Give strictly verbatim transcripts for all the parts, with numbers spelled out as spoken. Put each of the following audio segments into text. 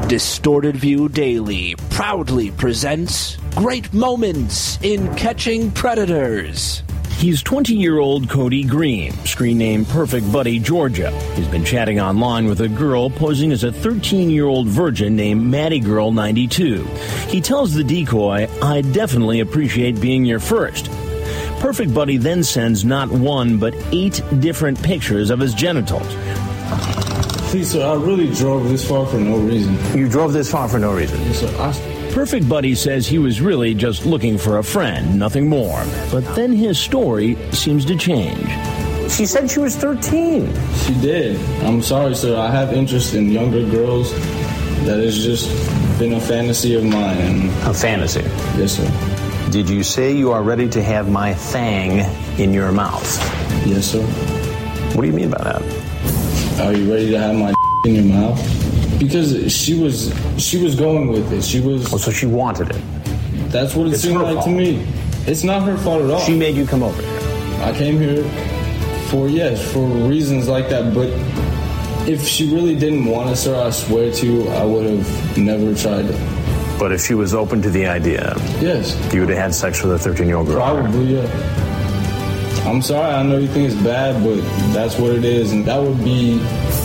Distorted View Daily proudly presents Great Moments in Catching Predators. He's twenty-year-old Cody Green, screen name Perfect Buddy Georgia. He's been chatting online with a girl posing as a thirteen-year-old virgin named Maddie Girl ninety-two. He tells the decoy, "I definitely appreciate being your first." Perfect Buddy then sends not one, but eight different pictures of his genitals. Please, sir, I really drove this far for no reason. You drove this far for no reason? Yes, sir. I... Perfect Buddy says he was really just looking for a friend, nothing more. But then his story seems to change. She said she was thirteen. She did. I'm sorry, sir. I have interest in younger girls. That has just been a fantasy of mine. And... A fantasy? Yes, sir. Did you say you are ready to have my thang in your mouth? Yes, sir. What do you mean by that? Are you ready to have my in your mouth? Because she was she was going with it. She was. Oh, so she wanted it. That's what it it's seemed like fault. to me. It's not her fault at all. She made you come over here. I came here for yes, for reasons like that. But if she really didn't want us, sir, I swear to you, I would have never tried it. But if she was open to the idea, yes, you would have had sex with a thirteen-year-old girl. Probably, yeah. I'm sorry, I know you think it's bad, but that's what it is. And that would be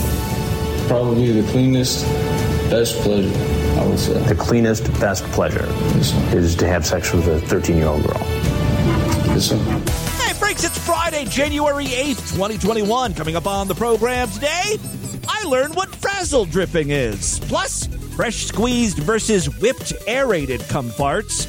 probably the cleanest, best pleasure, I would say. The cleanest, best pleasure yes, is to have sex with a thirteen-year-old girl. Yes, sir. Hey, freaks, it's Friday, January eighth, twenty twenty-one. Coming up on the program today, I learned what frazzle dripping is. Plus, fresh squeezed versus whipped aerated cum farts.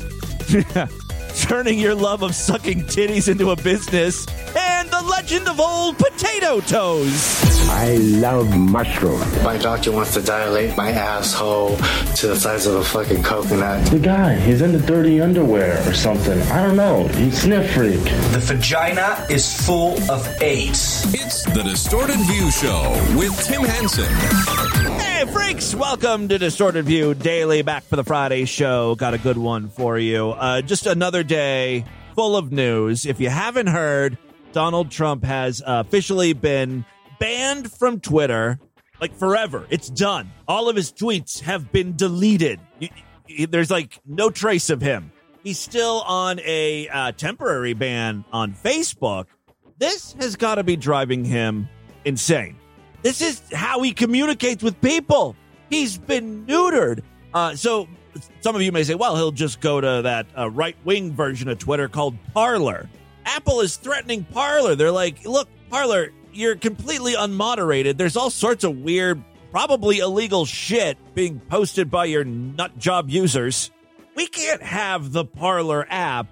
Turning your love of sucking titties into a business, and the legend of old potato toes. I love mushrooms. My doctor wants to dilate my asshole to the size of a fucking coconut. The guy, he's in the dirty underwear or something. I don't know. He's sniff freak. The vagina is full of AIDS. It's the Distorted View Show with Tim Henson. Hey, freaks! Welcome to Distorted View Daily, back for the Friday show. Got a good one for you. Uh, just another day full of news. If you haven't heard, Donald Trump has uh, officially been banned from Twitter, like forever. It's done. All of his tweets have been deleted. There's like no trace of him. He's still on a uh, temporary ban on Facebook. This has got to be driving him insane. This is how he communicates with people. He's been neutered. Uh, so some of you may say, well, he'll just go to that uh, right-wing version of Twitter called Parler. Apple is threatening Parler. They're like, look, Parler, you're completely unmoderated. There's all sorts of weird, probably illegal shit being posted by your nut job users. We can't have the Parler app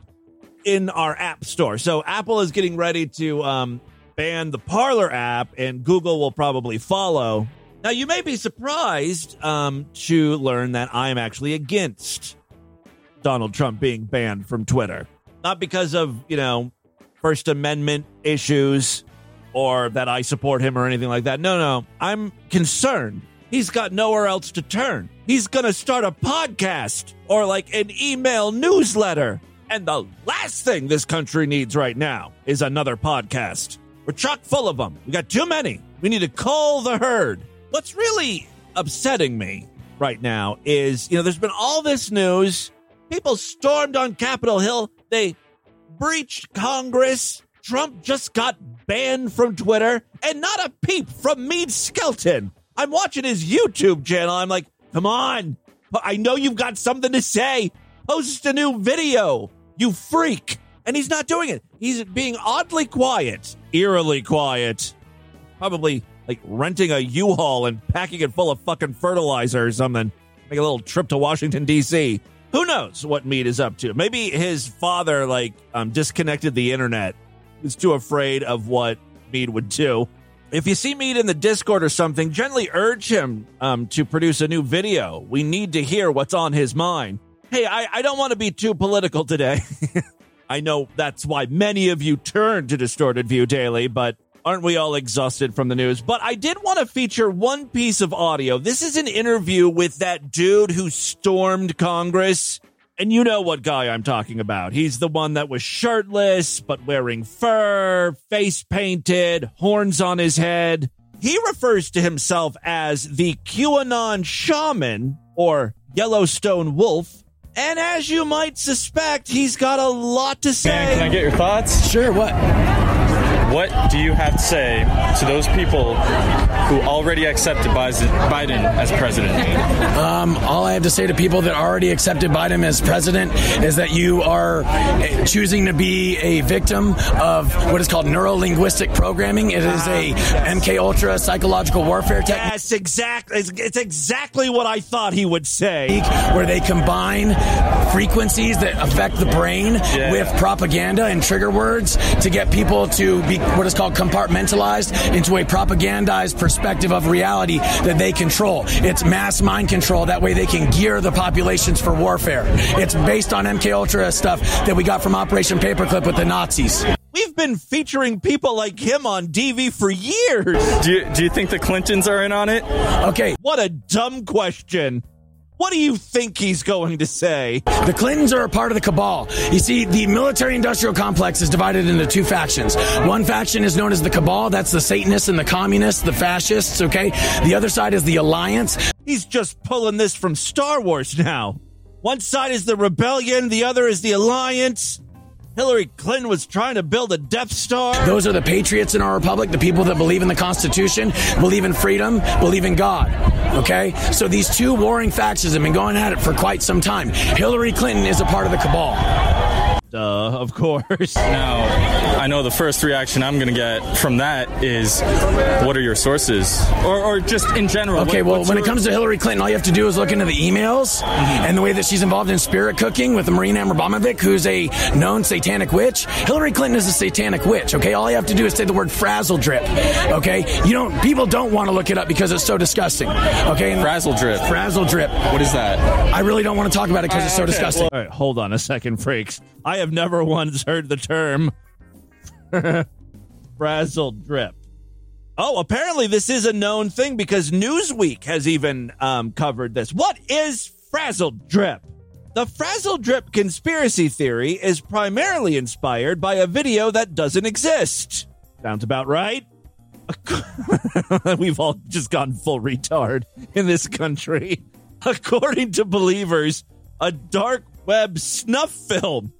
in our app store. So Apple is getting ready to um, ban the Parler app, and Google will probably follow. Now, you may be surprised um, to learn that I'm actually against Donald Trump being banned from Twitter. Not because of, you know, First Amendment issues or that I support him or anything like that. No, no. I'm concerned. He's got nowhere else to turn. He's going to start a podcast or like an email newsletter. And the last thing this country needs right now is another podcast. We're chock full of them. We got too many. We need to cull the herd. What's really upsetting me right now is, you know, there's been all this news. People stormed on Capitol Hill. They breached Congress. Trump just got banned from Twitter. And not a peep from Meade Skelton. I'm watching his YouTube channel. I'm like, come on. I know you've got something to say. Post a new video, you freak. And he's not doing it. He's being oddly quiet, eerily quiet. Probably like renting a U-Haul and packing it full of fucking fertilizer or something. Make a little trip to Washington, D C Who knows what Meade is up to? Maybe his father, like, um, disconnected the internet. He's too afraid of what Meade would do. If you see Meade in the Discord or something, gently urge him um, to produce a new video. We need to hear what's on his mind. Hey, I, I don't want to be too political today. I know that's why many of you turn to Distorted View Daily, but aren't we all exhausted from the news? But I did want to feature one piece of audio. This is an interview with that dude who stormed Congress. And you know what guy I'm talking about. He's the one that was shirtless, but wearing fur, face painted, horns on his head. He refers to himself as the QAnon shaman or Yellowstone wolf. And as you might suspect, he's got a lot to say. Man, can I get your thoughts? Sure, what? What do you have to say to those people who already accepted Biden as president? Um, all I have to say to people that already accepted Biden as president is that you are choosing to be a victim of what is called neuro-linguistic programming. It is a M K Ultra psychological warfare technique. Yes, exactly. It's, it's exactly what I thought he would say. Where they combine frequencies that affect the brain yeah. with propaganda and trigger words to get people to be what is called compartmentalized into a propagandized perspective of reality that they control. It's mass mind control. That way they can gear the populations for warfare. It's based on M K Ultra stuff that we got from Operation Paperclip with the Nazis. We've been featuring people like him on D V for years. Do you, do you think the Clintons are in on it? Okay. What a dumb question. What do you think he's going to say? The Clintons are a part of the cabal. You see, the military-industrial complex is divided into two factions. One faction is known as the cabal. That's the Satanists and the communists, the fascists, okay? The other side is the alliance. He's just pulling this from Star Wars now. One side is the rebellion, the other is the alliance. Hillary Clinton was trying to build a Death Star. Those are the patriots in our republic, the people that believe in the Constitution, believe in freedom, believe in God. Okay? So these two warring factions have been going at it for quite some time. Hillary Clinton is a part of the cabal. Duh, of course. Now, I know the first reaction I'm going to get from that is, what are your sources? Or, or just in general. Okay, what, well, when your... it comes to Hillary Clinton, all you have to do is look into the emails mm-hmm. and the way that she's involved in spirit cooking with Marina Abramovic, who's a known satanic witch. Hillary Clinton is a satanic witch, okay? All you have to do is say the word frazzle drip, okay? You don't, people don't want to look it up because it's so disgusting, okay? And frazzle drip. Frazzle drip. What is that? I really don't want to talk about it because it's so okay, disgusting. Well, all right, hold on a second, freaks. I have never once heard the term frazzle drip. Oh, apparently this is a known thing because Newsweek has even um, covered this. What is frazzle drip? The frazzle drip conspiracy theory is primarily inspired by a video that doesn't exist. Sounds about right. We've all just gone full retard in this country. According to believers, a dark web snuff film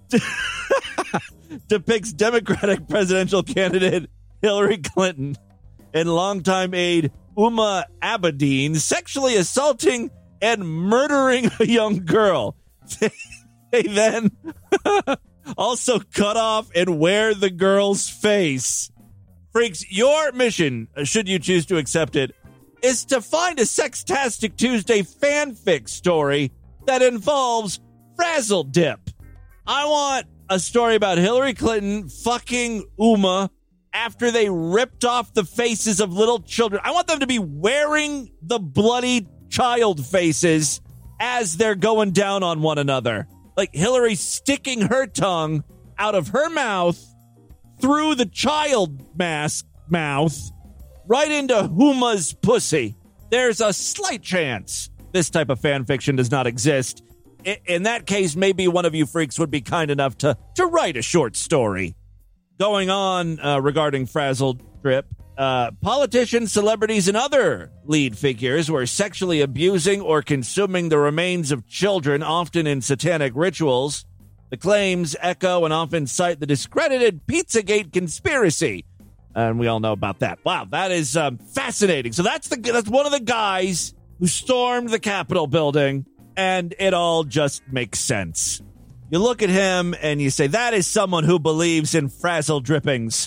depicts Democratic presidential candidate Hillary Clinton and longtime aide Uma Abedin sexually assaulting and murdering a young girl. They then also cut off and wear the girl's face. Freaks, your mission, should you choose to accept it, is to find a Sextastic Tuesday fanfic story that involves frazzle dip. I want a story about Hillary Clinton fucking Uma after they ripped off the faces of little children. I want them to be wearing the bloody child faces as they're going down on one another. Like Hillary sticking her tongue out of her mouth through the child mask mouth right into Uma's pussy. There's a slight chance this type of fan fiction does not exist. In that case, maybe one of you freaks would be kind enough to, to write a short story. Going on uh, regarding frazzle drip, uh, politicians, celebrities, and other lead figures were sexually abusing or consuming the remains of children, often in satanic rituals. The claims echo and often cite the discredited Pizzagate conspiracy. And we all know about that. Wow, that is um, fascinating. So that's the that's one of the guys who stormed the Capitol building. And it all just makes sense. You look at him and you say, that is someone who believes in frazzle drippings.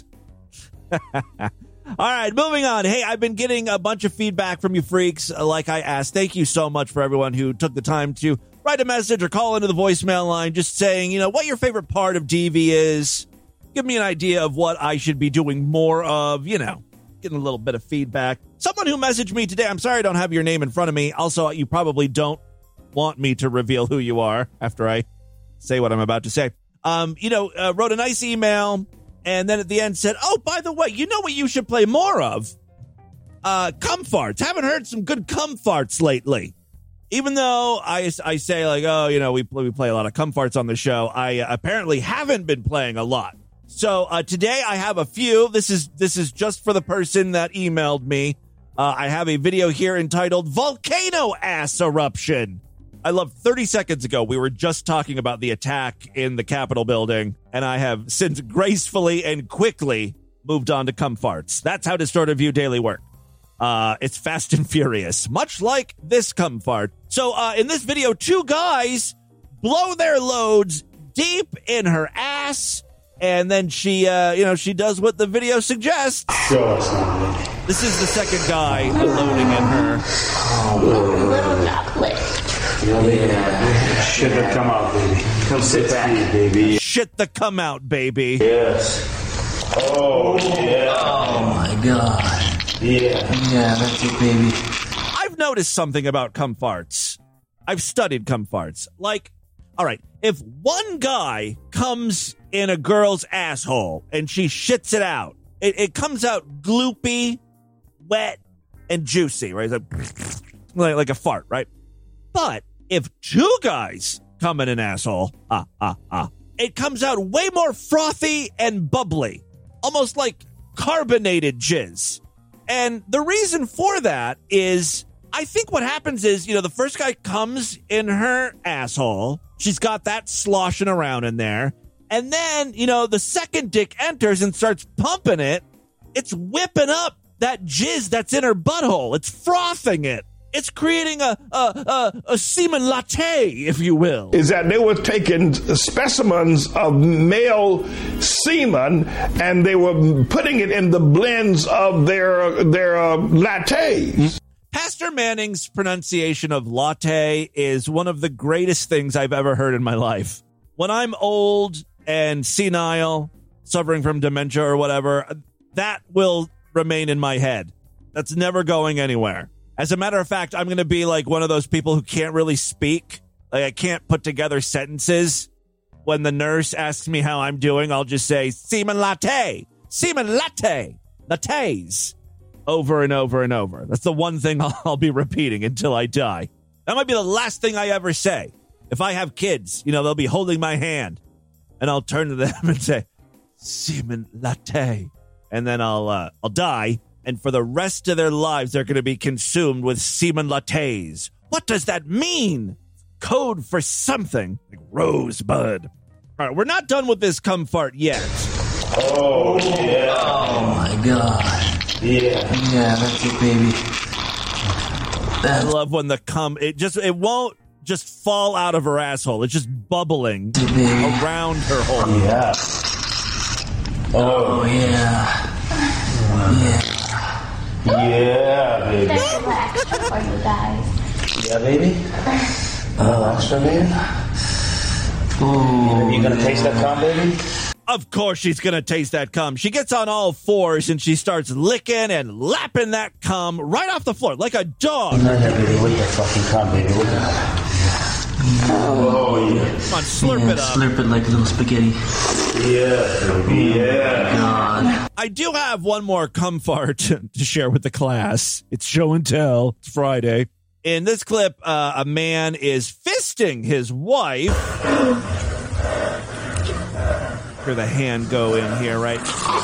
All right, moving on. Hey, I've been getting a bunch of feedback from you freaks, like I asked. Thank you so much for everyone who took the time to write a message or call into the voicemail line just saying, you know, what your favorite part of D V is. Give me an idea of what I should be doing more of, you know, getting a little bit of feedback. Someone who messaged me today, I'm sorry I don't have your name in front of me. Also, you probably don't want me to reveal who you are after I say what I'm about to say. Um, you know, uh, wrote a nice email and then at the end said, oh, by the way, you know what you should play more of? Uh, cum farts. Haven't heard some good cum farts lately. Even though I, I say like, oh, you know, we, we play a lot of cum farts on the show. I uh, apparently haven't been playing a lot So uh, today I have a few. This is this is just for the person that emailed me. Uh, I have a video here entitled Volcano Ass Eruption. I love thirty seconds ago, we were just talking about the attack in the Capitol building, and I have since gracefully and quickly moved on to cum farts. That's how Distorted View Daily work. Uh, it's fast and furious, much like this cum fart. So uh, in this video, two guys blow their loads deep in her ass, and then she, uh, you know, she does what the video suggests. Sure, it's not me. This is the second guy loading in her. Oh, little chocolate. Yeah. Shit the come out, baby. Come sit back, baby. Shit the come out, baby. Yes. Oh, yeah. Oh, my God. Yeah. Yeah, that's it, baby. I've noticed something about cum farts. I've studied cum farts. Like, all right, if one guy comes in a girl's asshole and she shits it out, it, it comes out gloopy, wet, and juicy, right? It's like, like, like a fart, right? But if two guys come in an asshole, ah, ah, ah, it comes out way more frothy and bubbly, almost like carbonated jizz. And the reason for that is, I think what happens is, you know, the first guy comes in her asshole, she's got that sloshing around in there, and then, you know, the second dick enters and starts pumping it, it's whipping up that jizz that's in her butthole. It's frothing it. It's creating a, a, a, a semen latte, if you will. Is that they were taking specimens of male semen and they were putting it in the blends of their, their uh, lattes. Pastor Manning's pronunciation of latte is one of the greatest things I've ever heard in my life. When I'm old and senile, suffering from dementia or whatever, that will remain in my head. That's never going anywhere. As a matter of fact, I'm going to be like one of those people who can't really speak. Like, I can't put together sentences. When the nurse asks me how I'm doing, I'll just say, semen latte, semen latte, lattes, over and over and over. That's the one thing I'll, I'll be repeating until I die. That might be the last thing I ever say. If I have kids, you know, they'll be holding my hand, and I'll turn to them and say, semen latte. And then I'll, uh, I'll die. And for the rest of their lives, they're going to be consumed with semen lattes. What does that mean? Code for something like rosebud. All right, we're not done with this cum fart yet. Oh, yeah. Oh, my God. Yeah. Yeah, that's it, baby. I love when the cum, it just, it won't just fall out of her asshole. It's just bubbling around her hole. Yeah. Oh, yeah. Yeah. Yeah, baby. There's a little extra for you guys. Yeah, baby. A little extra, baby. Oh, you gonna yeah. taste that cum, baby? Of course she's going to taste that cum. She gets on all fours and she starts licking and lapping that cum right off the floor like a dog. No, no, baby. Look at that fucking cum, baby. Look at that. Oh, yeah. Come on, slurp yeah, it up. Slurp it like a little spaghetti. Yeah, baby. Yeah. God. I do have one more cum fart to share with the class. It's show and tell. It's Friday. In this clip, uh, a man is fisting his wife. Hear the hand go in here, right?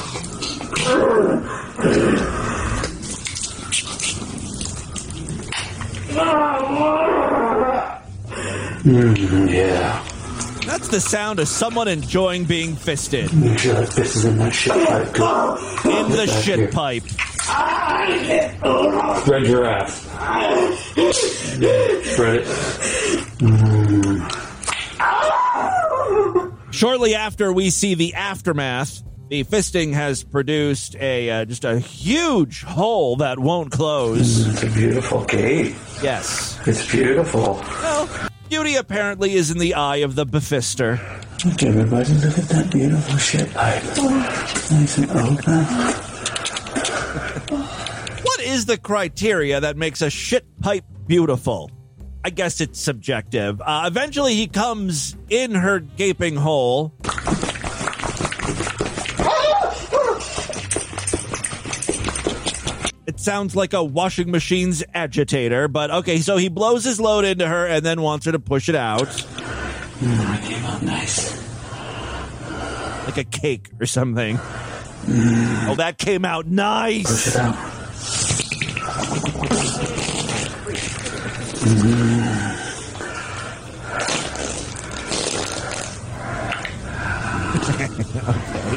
Mm, yeah. That's the sound of someone enjoying being fisted. Make sure that fist is in that shit pipe. Good. In the shit here. pipe. Spread your ass. Spread it. Mm. Shortly after we see the aftermath, the fisting has produced a uh, just a huge hole that won't close. It's a beautiful cave. Yes. It's beautiful. Well, beauty apparently is in the eye of the befister. Okay, everybody, look at that beautiful shit pipe. Nice and open. What is the criteria that makes a shit pipe beautiful? I guess it's subjective. Uh, eventually, he comes in her gaping hole. It sounds like a washing machine's agitator, but okay, so he blows his load into her and then wants her to push it out. Mm, it came out nice. like a cake or something. Mm. Oh, that came out nice. Push it out. Mm. Okay.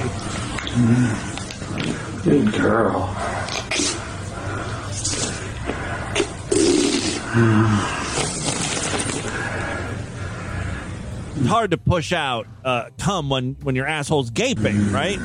Mm. Good girl. Mm. It's hard to push out uh, cum when, when your asshole's gaping, right?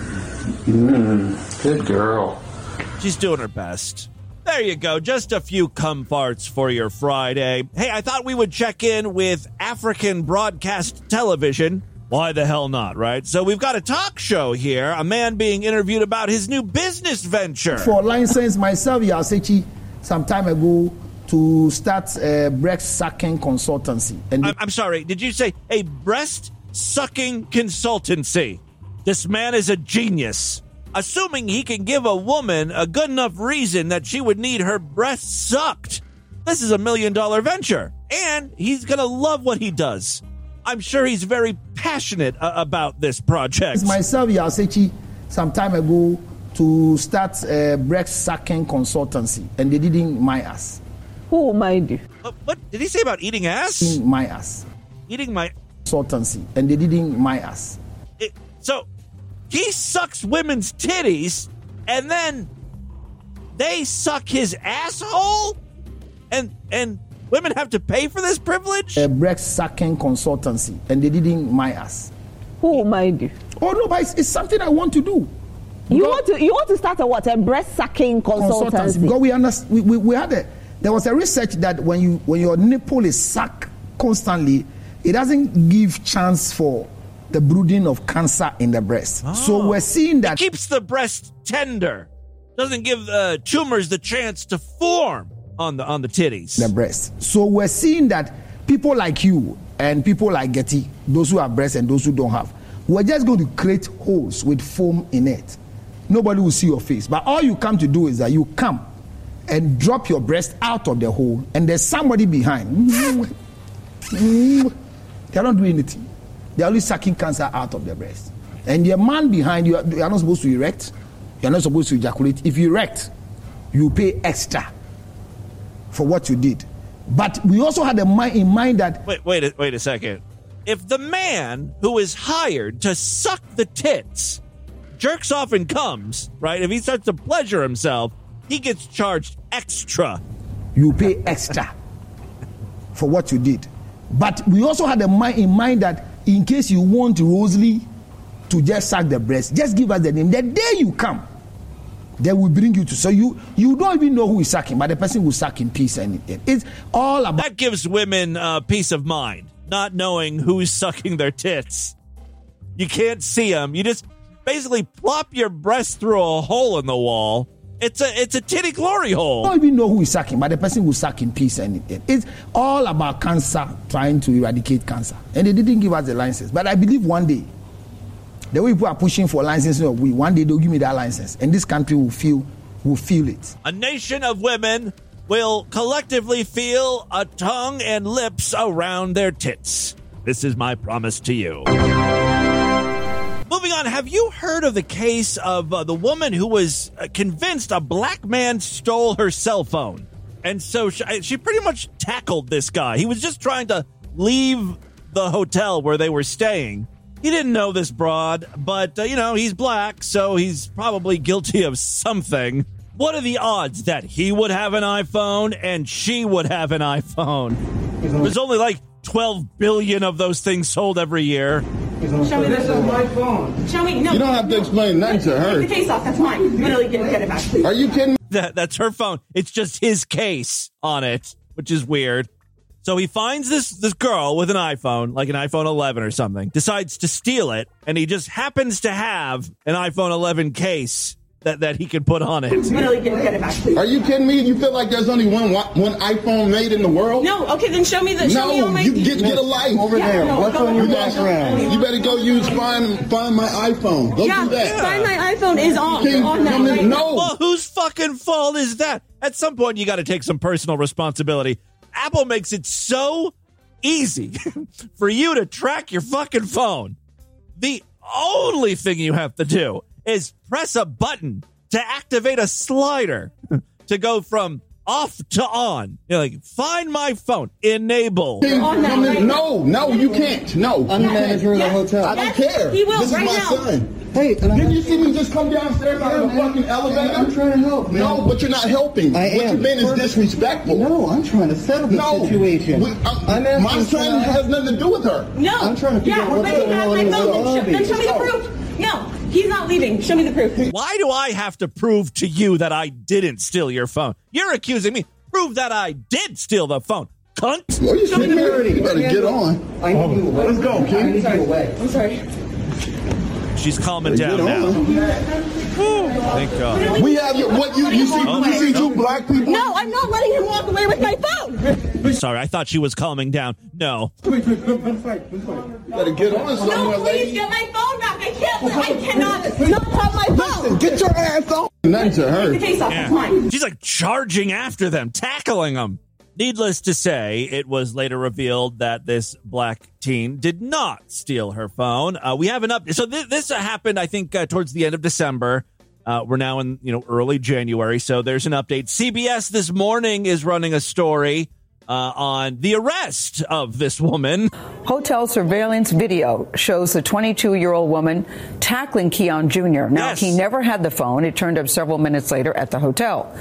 Mm, good girl. She's doing her best. There you go. Just a few cum farts for your Friday. Hey, I thought we would check in with African Broadcast Television. Why the hell not, right? So we've got a talk show here, a man being interviewed about his new business venture. For license myself, Yasechi, some time ago, to start a breast sucking consultancy. And I'm, I'm sorry, did you say a breast sucking consultancy? This man is a genius. Assuming he can give a woman a good enough reason that she would need her breast sucked. This is a million dollar venture, and he's going to love what he does. I'm sure he's very passionate uh, about this project. Myself, Yasechi, some time ago, to start a breast sucking consultancy, and they didn't mind us. Who mind you? Uh, what did he say about eating ass? Eating my ass. Eating my consultancy, and they didn't my ass. It, so he sucks women's titties, and then they suck his asshole, and and women have to pay for this privilege. A breast sucking consultancy, and they didn't my ass. Who mind you? Oh no, but it's, it's something I want to do. You want to you want to start a what? A breast sucking consultancy? consultancy because we understand. We, we, we had a. There was a research that when you when your nipple is sucked constantly, it doesn't give chance for the brooding of cancer in the breast. Oh. So we're seeing that it keeps the breast tender, doesn't give uh, tumors the chance to form on the on the titties, the breast. So we're seeing that people like you and people like Getty, those who have breasts and those who don't have, we're just going to create holes with foam in it. Nobody will see your face, but all you come to do is that you come and drop your breast out of the hole, and there's somebody behind. They're not doing anything. They're only sucking cancer out of the breast. And the man behind you, you are not supposed to erect. You're not supposed to ejaculate. If you erect, you pay extra for what you did. But we also had a mind in mind that... Wait, wait, a, wait a second. If the man who is hired to suck the tits jerks off and comes, right? If he starts to pleasure himself, he gets charged extra. You pay extra for what you did. But we also had a mind in mind that in case you want Rosalie to just suck the breast, just give us the name. The day you come, they will bring you to. So you you don't even know who is sucking, but the person will suck in peace. And it, it's all about. That gives women uh, peace of mind, not knowing who's sucking their tits. You can't see them. You just basically plop your breast through a hole in the wall. It's a it's a titty glory hole. I don't even know who is sucking, but the person will suck in peace. And it, it's all about cancer, trying to eradicate cancer. And they didn't give us the license. But I believe one day, the way people are pushing for licensing of weed, one day they'll give me that license. And this country will feel will feel it. A nation of women will collectively feel a tongue and lips around their tits. This is my promise to you. Moving on, have you heard of the case of uh, the woman who was uh, convinced a black man stole her cell phone? And so she, she pretty much tackled this guy. He was just trying to leave the hotel where they were staying. He didn't know this broad, but, uh, you know, he's black, so he's probably guilty of something. What are the odds that he would have an iPhone and she would have an iPhone? There's only like twelve billion of those things sold every year. Show me this is my phone. Show me. No. You don't have to explain nothing to her. Take the case off. That's mine. Literally, get, get it back, please. Are you kidding me? That, that's her phone. It's just his case on it, which is weird. So he finds this this girl with an iPhone, like an iPhone eleven or something, decides to steal it, and he just happens to have an iPhone eleven case that, that he can put on it. Literally, get, get it back, please. Are you kidding me? You feel like there's only one one iPhone made in the world? No. Okay, then show me the. Show no, me all my you get get a life over yeah, there. No, What's on your background? You better go use find find my iPhone. Go yeah, do that. Find my iPhone is on. Can, on that right no. Well, whose fucking fault is that? At some point, you got to take some personal responsibility. Apple makes it so easy for you to track your fucking phone. The only thing you have to do is press a button to activate a slider to go from off to on. You're like, find my phone, enable. No, no, no, you can't. No. I'm the manager of the hotel. I don't care. He will This is right my now. son. Hey, and Didn't you see me just come downstairs out of the fucking elevator? I'm trying to help, man. No, but you're not helping. I what am. you've been is disrespectful. No, I'm trying to settle the No. situation. We, I'm, I'm asking my for son help. has nothing to do with her. No. I'm trying to figure yeah, out what's but he going has on my in the phone. Then, lobby. sh- then show me the proof. No, he's not leaving. Show me the proof. Why do I have to prove to you that I didn't steal your phone? You're accusing me. Prove that I did steal the phone, cunt. Are you kidding me? You better get on. I need you away. Let's go, I kid. need you away. I'm sorry. She's calming Get down now. on. Thank God. We have your, what you you see Oh, you see no. two black people. No, I'm not letting him walk away with my phone. Sorry, I thought she was calming down. No. Better get on somewhere, No, please lady. get my phone back. I can't. I cannot not have my phone. Listen, get your ass on. Nothing to her. Take the case off. Yeah. It's mine. She's like charging after them, tackling them. Needless to say, it was later revealed that this black teen did not steal her phone. Uh, we have an update. So th- this uh, happened, I think, uh, towards the end of December. Uh, we're now in, you know, early January. So there's an update. C B S this morning is running a story uh, on the arrest of this woman. Hotel surveillance video shows the twenty-two-year-old woman tackling Keon Junior Now, Yes. he never had the phone. It turned up several minutes later at the hotel.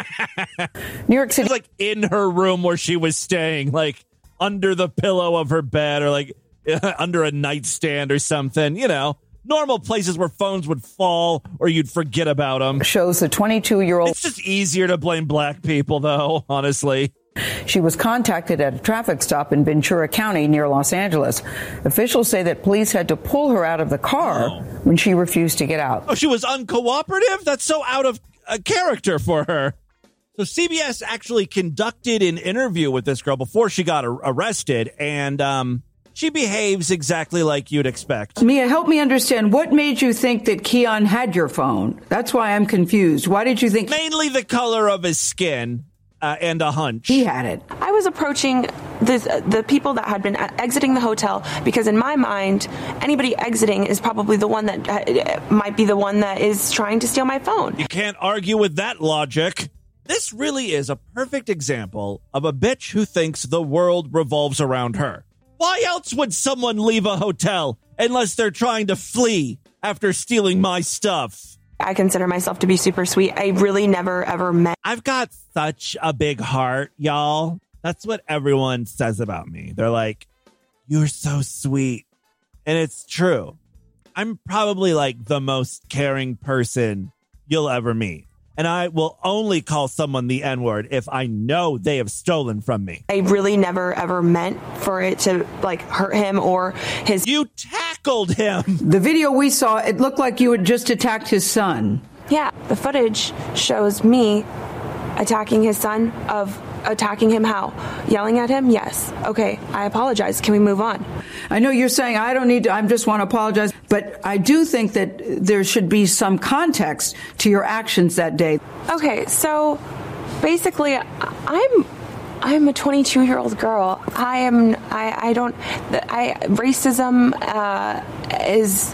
New York City. It was like in her room where she was staying, like under the pillow of her bed or like under a nightstand or something, you know. Normal places where phones would fall or you'd forget about them. Shows the twenty-two-year-old. It's just easier to blame black people, though, honestly. She was contacted at a traffic stop in Ventura County near Los Angeles. Officials say that police had to pull her out of the car Oh. when she refused to get out. Oh, she was uncooperative? That's so out of uh, character for her. So C B S actually conducted an interview with this girl before she got ar- arrested, and um, she behaves exactly like you'd expect. Mia, help me understand. What made you think that Keon had your phone? That's why I'm confused. Why did you think Mainly the color of his skin uh, and a hunch. he had it? I was approaching the the people that had been exiting the hotel because in my mind, anybody exiting is probably the one that uh, might be the one that is trying to steal my phone. You can't argue with that logic. This really is a perfect example of a bitch who thinks the world revolves around her. Why else would someone leave a hotel unless they're trying to flee after stealing my stuff? I consider myself to be super sweet. I really never ever met. I've got such a big heart, y'all. That's what everyone says about me. They're like, you're so sweet. And it's true. I'm probably like the most caring person you'll ever meet. And I will only call someone the N-word if I know they have stolen from me. I really never ever meant for it to like hurt him or his. You tackled him. The video we saw, it looked like you had just attacked his son. Yeah, the footage shows me attacking his son. Of attacking him how? Yelling at him? Yes. Okay, I apologize. Can we move on? I know you're saying I don't need to, I just want to apologize, but I do think that there should be some context to your actions that day. Okay, so basically, I'm I'm a twenty-two-year-old girl. I am. I. I don't. I racism uh, is.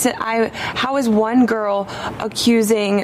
I. How is one girl accusing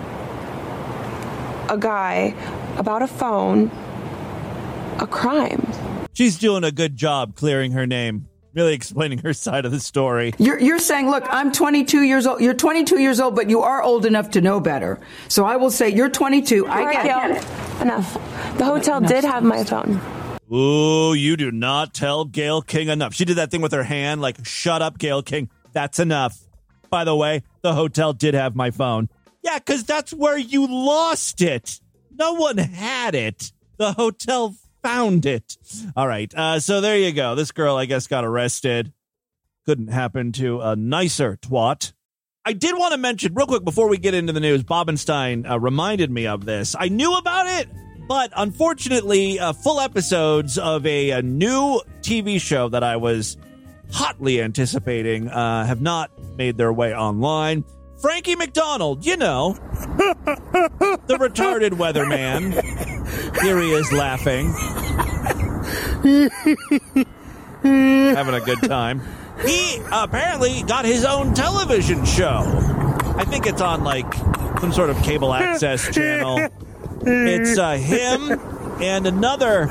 a guy about a phone a crime? She's doing a good job clearing her name, really explaining her side of the story. You're, you're saying, look, I'm twenty-two years old. You're twenty-two years old, but you are old enough to know better. So I will say you're twenty-two. I Right, get Gail. it. Enough. The hotel did have my phone. Ooh, you do not tell Gail King enough. She did that thing with her hand, like, shut up, Gail King. That's enough. By the way, the hotel did have my phone. Yeah, because that's where you lost it. No one had it. The hotel found it. All right. Uh, so there you go. This girl, I guess, got arrested. Couldn't happen to a nicer twat. I did want to mention real quick before we get into the news, Bobenstein uh, reminded me of this. I knew about it, but unfortunately, uh, full episodes of a, a new T V show that I was hotly anticipating uh, have not made their way online. Frankie McDonald, you know, the retarded weatherman. Here he is laughing. Having a good time. he apparently got his own television show. I think it's on like some sort of cable access channel. It's uh, him and another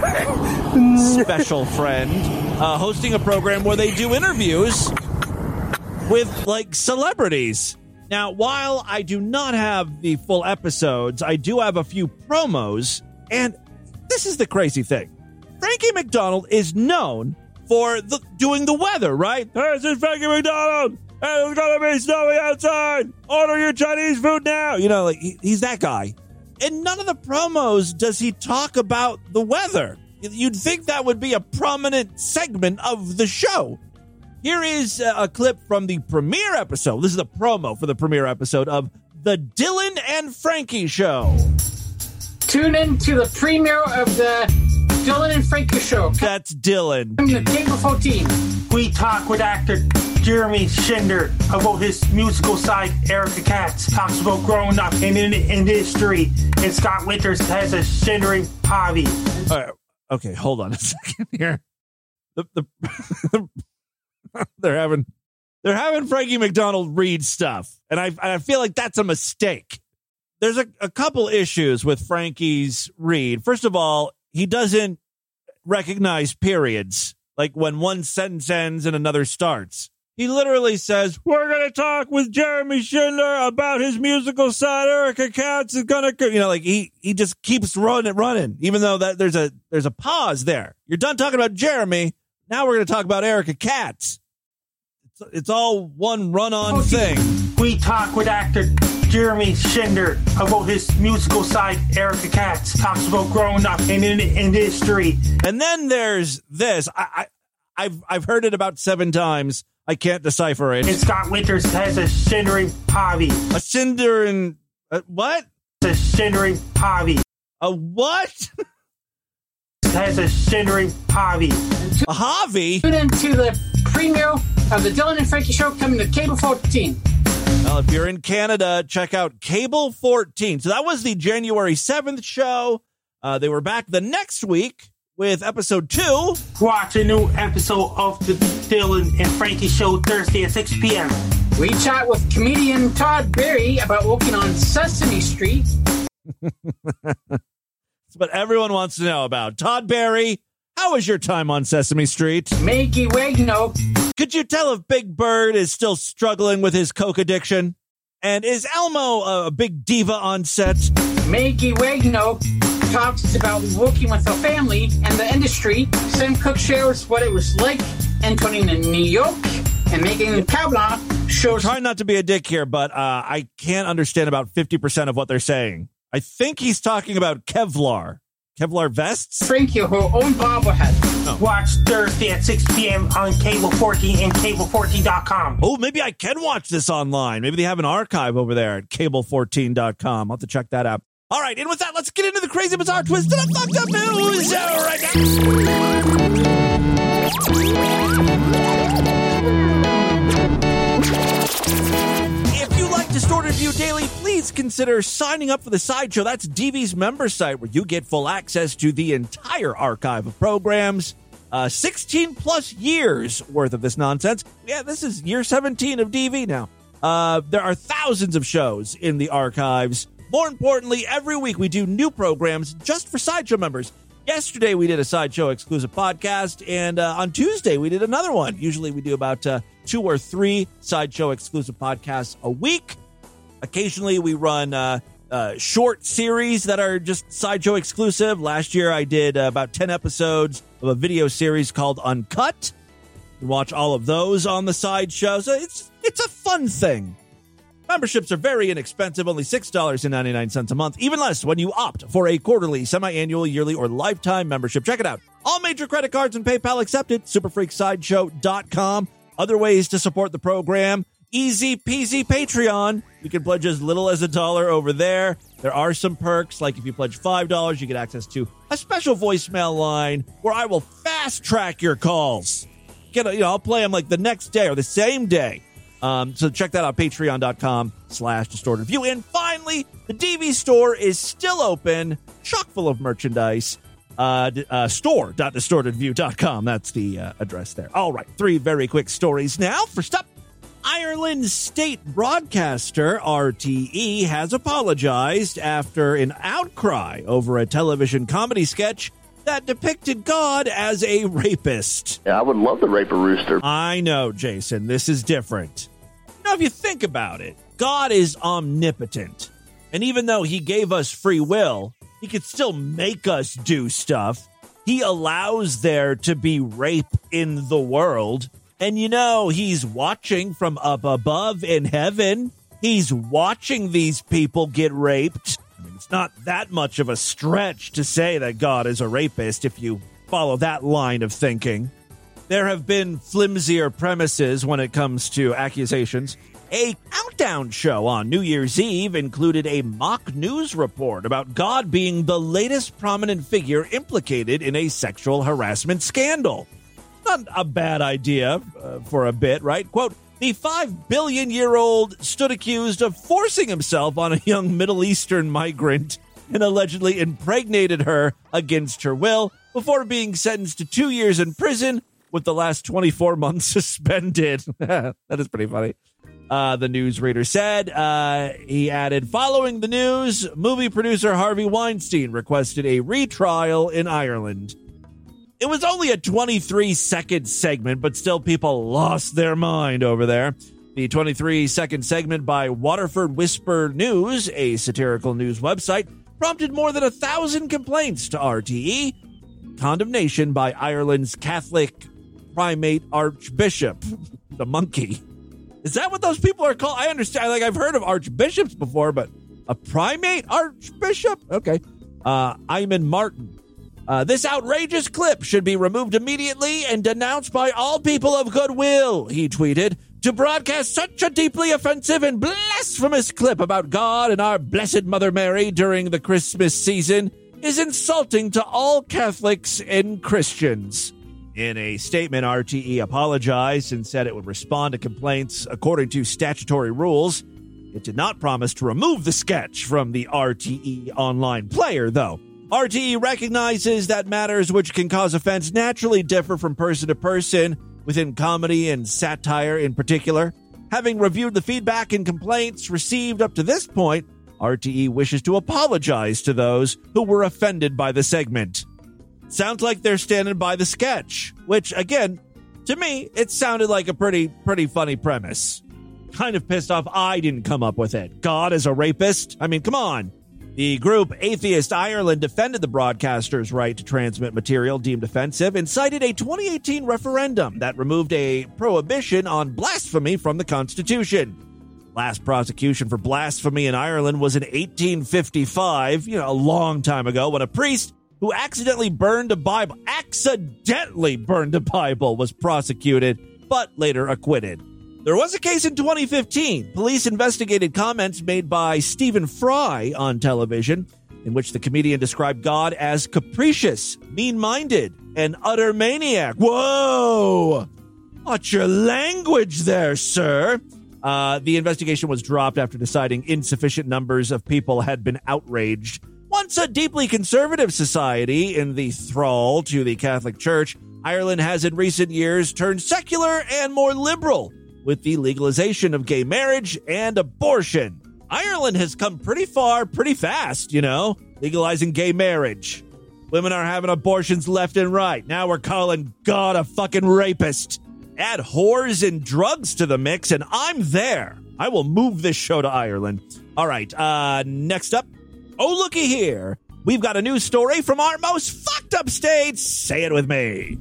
special friend uh, hosting a program where they do interviews with like celebrities. Now, while I do not have the full episodes, I do have a few promos, and this is the crazy thing. Frankie McDonald is known for the, doing the weather, right? Hey, this is Frankie McDonald. Hey, it's gonna be snowy outside. Order your Chinese food now. You know, like he, he's that guy. In none of the promos does he talk about the weather. You'd think that would be a prominent segment of the show. Here is a clip from the premiere episode. This is a promo for the premiere episode of The Dylan and Frankie Show. Tune in to the premiere of the Dylan and Frankie Show. That's Dylan. The Cable fourteen. We talk with actor Jeremy Schindler about his musical side. Erica Katz talks about growing up in the industry. And Scott Winters has a shindering hobby. All right. Okay, hold on a second here. The, the they're having they're having Frankie McDonald read stuff, and I I feel like that's a mistake. There's a, a couple issues with Frankie's read. First of all, he doesn't recognize periods, like when one sentence ends and another starts. He literally says, "We're going to talk with Jeremy Schindler about his musical side. Erica Katz is going to," you know, like he he just keeps running, running, even though that there's a there's a pause there. You're done talking about Jeremy. Now we're going to talk about Erica Katz. It's, it's all one run-on thing. We talk with actor Jeremy Schindler about his musical side. Erica Katz talks about growing up in the industry. And then there's this. I, I I've I've heard it about seven times. I can't decipher it. And Scott Winters has a shindering hobby. A shindering... Uh, what? A shindering hobby. A what? Has a shindering hobby. A hobby? Tune in to the premiere of the Dylan and Frankie Show coming to Cable fourteen. Well, if you're in Canada, check out Cable fourteen. So that was the January seventh show. Uh, they were back the next week with episode two. Watch a new episode of the Dylan and Frankie Show Thursday at six p.m. We chat with comedian Todd Berry about working on Sesame Street. That's what everyone wants to know about. Todd Berry, how was your time on Sesame Street? Maggie Wagner. Could you tell if Big Bird is still struggling with his coke addiction? And is Elmo a big diva on set? Maggie Wagner talks about working with her family and the industry. Sam Cooke shares what it was like entering in New York, and Megan Kavanaugh shows... Trying not to be a dick here, but uh, I can't understand about fifty percent of what they're saying. I think he's talking about Kevlar. Kevlar vests? Frankie, her own bobblehead. Oh. Watch Thursday at six p.m. on Cable fourteen and cable fourteen dot com. Oh, maybe I can watch this online. Maybe they have an archive over there at cable fourteen dot com. I'll have to check that out. All right, and with that, let's get into the crazy, bizarre, twisted, and fucked up news right now. If you like Distorted View Daily, please consider signing up for the Sideshow. That's D V's member site where you get full access to the entire archive of programs. Uh, sixteen plus years worth of this nonsense. Yeah, this is year seventeen of D V now. Uh, there are thousands of shows in the archives. More importantly, every week we do new programs just for Sideshow members. Yesterday we did a Sideshow exclusive podcast, and uh, on Tuesday we did another one. Usually we do about uh, two or three Sideshow exclusive podcasts a week. Occasionally we run uh, uh, short series that are just Sideshow exclusive. Last year I did uh, about ten episodes of a video series called Uncut. You can watch all of those on the Sideshow. So it's it's a fun thing. Memberships are very inexpensive, only six dollars and ninety-nine cents a month, even less when you opt for a quarterly, semi-annual, yearly, or lifetime membership. Check it out. All major credit cards and PayPal accepted. super freak sideshow dot com. Other ways to support the program. Easy peasy Patreon. You can pledge as little as a dollar over there. There are some perks, like if you pledge five dollars, you get access to a special voicemail line where I will fast track your calls. Get a, you know, I'll play them like the next day or the same day. Um, so check that out, patreon dot com slash distorted view. And finally, the D V store is still open, chock full of merchandise. Uh, uh, store dot distorted view dot com. That's the uh, address there. All right, three very quick stories now. First up, Ireland's state broadcaster, R T E, has apologized after an outcry over a television comedy sketch that depicted God as a rapist. Yeah, I would love to rape a rooster. I know, Jason, this is different. Now, if you think about it, God is omnipotent. And even though he gave us free will, he could still make us do stuff. He allows there to be rape in the world. And you know, he's watching from up above in heaven. He's watching these people get raped. I mean, it's not that much of a stretch to say that God is a rapist if you follow that line of thinking. There have been flimsier premises when it comes to accusations. A countdown show on New Year's Eve included a mock news report about God being the latest prominent figure implicated in a sexual harassment scandal. Not a bad idea uh, for a bit, right? Quote, the five billion year old stood accused of forcing himself on a young Middle Eastern migrant and allegedly impregnated her against her will before being sentenced to two years in prison with the last twenty-four months suspended. That is pretty funny. Uh, the newsreader said. Uh, he added, following the news, movie producer Harvey Weinstein requested a retrial in Ireland. It was only a twenty-three second segment, but still people lost their mind over there. The twenty-three second segment by Waterford Whisper News, a satirical news website, prompted more than a thousand complaints to R T E. Condemnation by Ireland's Catholic primate archbishop, the monkey. Is that what those people are called? I understand. Like, I've heard of archbishops before, but a primate archbishop? Okay. Uh, Ayman Martin. Uh, this outrageous clip should be removed immediately and denounced by all people of goodwill, he tweeted. To broadcast such a deeply offensive and blasphemous clip about God and our Blessed Mother Mary during the Christmas season is insulting to all Catholics and Christians. In a statement, R T E apologized and said it would respond to complaints according to statutory rules. It did not promise to remove the sketch from the R T E online player, though. R T E recognizes that matters which can cause offense naturally differ from person to person, within comedy and satire in particular. Having reviewed the feedback and complaints received up to this point, R T E wishes to apologize to those who were offended by the segment. Sounds like they're standing by the sketch, which, again, to me, it sounded like a pretty, pretty funny premise. Kind of pissed off I didn't come up with it. God is a rapist? I mean, come on. The group Atheist Ireland defended the broadcaster's right to transmit material deemed offensive and cited a twenty eighteen referendum that removed a prohibition on blasphemy from the Constitution. Last prosecution for blasphemy in Ireland was in eighteen fifty-five, you know, a long time ago, when a priest who accidentally burned a Bible, accidentally burned a Bible, was prosecuted, but later acquitted. There was a case in twenty fifteen. Police investigated comments made by Stephen Fry on television, in which the comedian described God as capricious, mean-minded, and utter maniac. Whoa! What's your language there, sir? Uh, the investigation was dropped after deciding insufficient numbers of people had been outraged. Once a deeply conservative society in the thrall to the Catholic Church, Ireland has in recent years turned secular and more liberal with the legalization of gay marriage and abortion. Ireland has come pretty far, pretty fast, you know, legalizing gay marriage. Women are having abortions left and right. Now we're calling God a fucking rapist. Add whores and drugs to the mix, and I'm there. I will move this show to Ireland. All right, uh, next up. Oh, looky here. We've got a news story from our most fucked up states. Say it with me.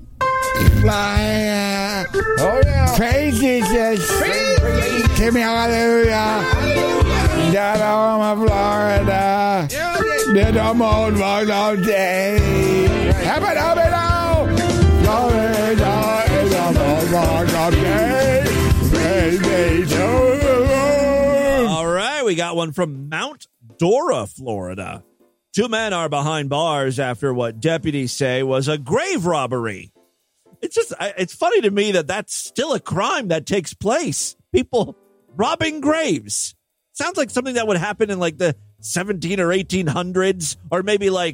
Fly, oh yeah. Praise Jesus. Give me hallelujah. Down on Florida. Did a moon walk all day. Have it, have it all. Florida is a moon walk all day. Praise Jesus. All right, we got one from Mount Dora, Florida. Two men are behind bars after what deputies say was a grave robbery. It's just, it's funny to me that that's still a crime that takes place. People robbing graves. Sounds like something that would happen in like the seventeen or eighteen hundreds, or maybe like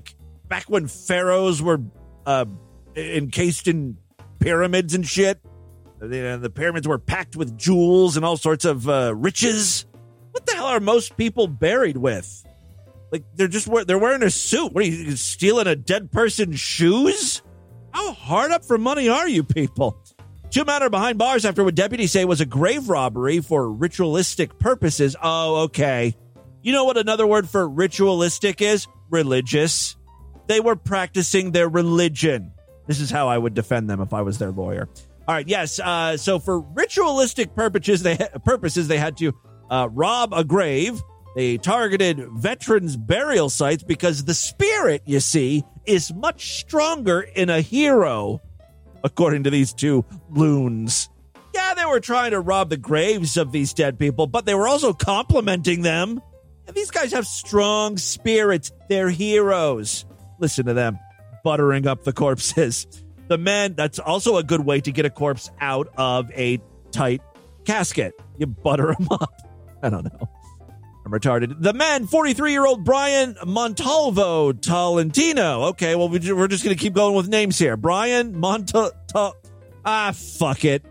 back when pharaohs were uh, encased in pyramids and shit. The, the pyramids were packed with jewels and all sorts of uh, riches. What the hell are most people buried with? Like, they're just they're wearing a suit. What are you, stealing a dead person's shoes? How hard up for money are you people? Two men are behind bars after what deputies say was a grave robbery for ritualistic purposes. Oh, okay. You know what another word for ritualistic is? Religious. They were practicing their religion. This is how I would defend them if I was their lawyer. All right, yes. Uh, so for ritualistic purposes, they purposes they had to uh, rob a grave. They targeted veterans' burial sites because the spirit, you see, is much stronger in a hero, according to these two loons. Yeah, they were trying to rob the graves of these dead people, but they were also complimenting them. And these guys have strong spirits. They're heroes. Listen to them buttering up the corpses. The men, that's also a good way to get a corpse out of a tight casket. You butter them up. I don't know. I'm retarded. The men, forty-three-year-old Brian Montalvo Tolentino. Okay, well, we're just going to keep going with names here. Brian Montal... Ah, fuck it.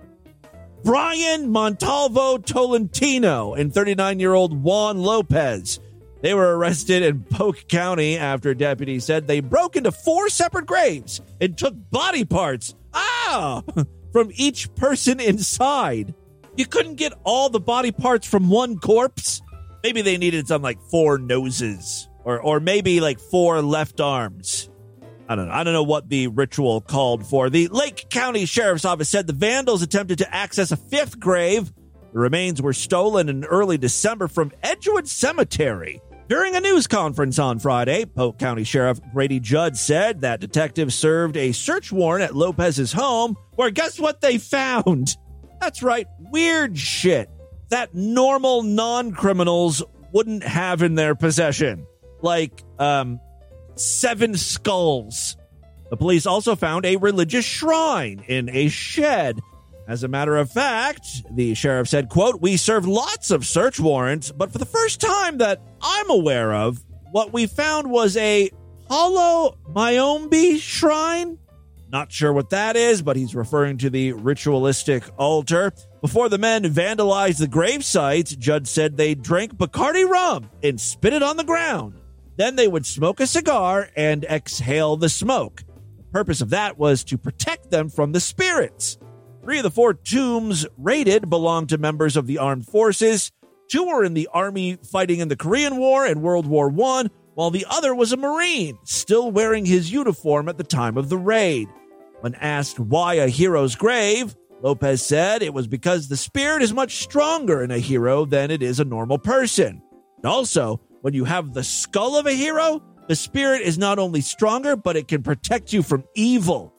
Brian Montalvo Tolentino and thirty-nine-year-old Juan Lopez. They were arrested in Polk County after deputies said they broke into four separate graves and took body parts ah, from each person inside. You couldn't get all the body parts from one corpse? Maybe they needed some like four noses or or maybe like four left arms. I don't know. I don't know what the ritual called for. The Lake County Sheriff's Office said the vandals attempted to access a fifth grave. The remains were stolen in early December from Edgewood Cemetery. During a news conference on Friday, Polk County Sheriff Grady Judd said that detectives served a search warrant at Lopez's home, where guess what they found? That's right, weird shit that normal non-criminals wouldn't have in their possession. Like, um, seven skulls. The police also found a religious shrine in a shed. As a matter of fact, the sheriff said, quote, "We served lots of search warrants, but for the first time that I'm aware of, what we found was a Hollow Mayombe shrine." Not sure what that is, but he's referring to the ritualistic altar. Before the men vandalized the grave sites, Judd said they drank Bacardi rum and spit it on the ground. Then they would smoke a cigar and exhale the smoke. The purpose of that was to protect them from the spirits. Three of the four tombs raided belonged to members of the armed forces. Two were in the army fighting in the Korean War and World War One, while the other was a Marine, still wearing his uniform at the time of the raid. When asked why a hero's grave, Lopez said it was because the spirit is much stronger in a hero than it is a normal person. And also, when you have the skull of a hero, the spirit is not only stronger, but it can protect you from evil.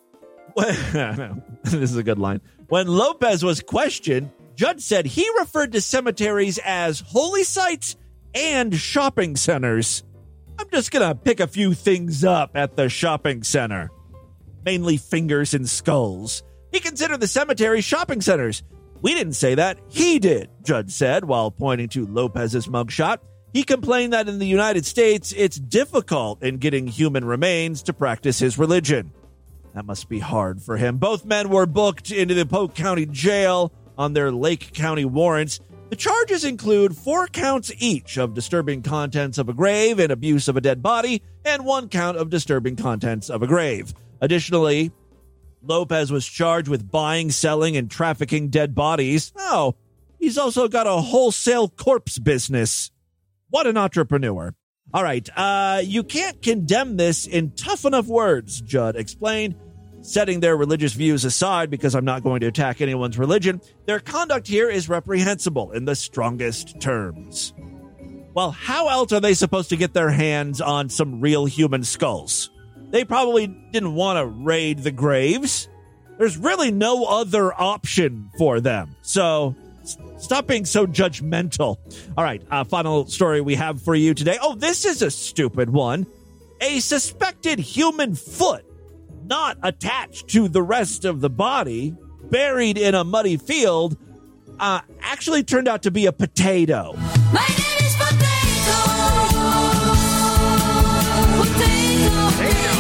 This is a good line. When Lopez was questioned, Judd said he referred to cemeteries as holy sites and shopping centers. I'm just going to pick a few things up at the shopping center. Mainly fingers and skulls. He considered the cemetery shopping centers. We didn't say that. He did, Judd said, while pointing to Lopez's mugshot. He complained that in the United States, it's difficult in getting human remains to practice his religion. That must be hard for him. Both men were booked into the Polk County Jail on their Lake County warrants. The charges include four counts each of disturbing contents of a grave and abuse of a dead body, and one count of disturbing contents of a grave. Additionally, Lopez was charged with buying, selling, and trafficking dead bodies. Oh, he's also got a wholesale corpse business. What an entrepreneur. All right, uh, you can't condemn this in tough enough words, Judd explained. Setting their religious views aside, because I'm not going to attack anyone's religion, their conduct here is reprehensible in the strongest terms. Well, how else are they supposed to get their hands on some real human skulls? They probably didn't want to raid the graves. There's really no other option for them. So stop being so judgmental. All right, uh, final story we have for you today. Oh, this is a stupid one. A suspected human foot, not attached to the rest of the body, buried in a muddy field, uh, actually turned out to be a potato. My name is Potato. Potato. Potato.